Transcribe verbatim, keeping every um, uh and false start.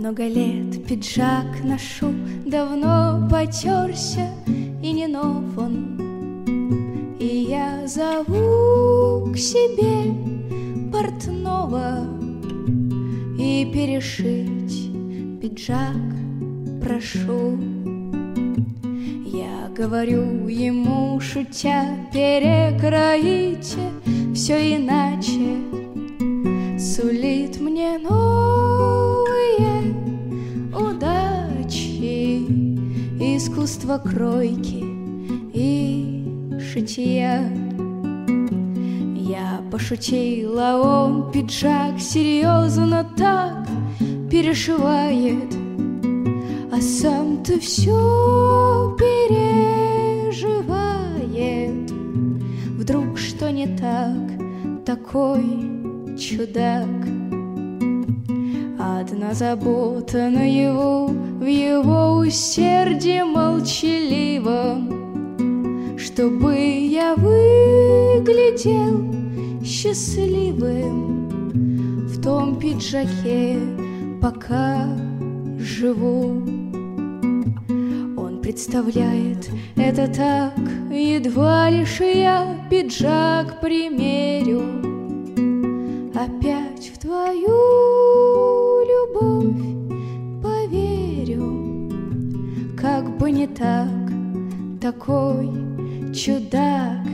много лет пиджак ношу, давно потерся и не нов он. И я зову к себе портного и перешить пиджак прошу. Я говорю ему, шутя, перекроите все иначе, сулит мне новые удачи, искусство кройки и шитья. Я пошутила, он пиджак серьезно так перешивает, а сам-то все переживает. Вдруг что не так, такой чудак. Одна забота на его, в его усердии молчаливом, чтобы я выглядел счастливым в том пиджаке, пока живу. Он представляет это так, едва лишь я пиджак примерю, опять в твою любовь поверю. Как бы не так, такой чудак.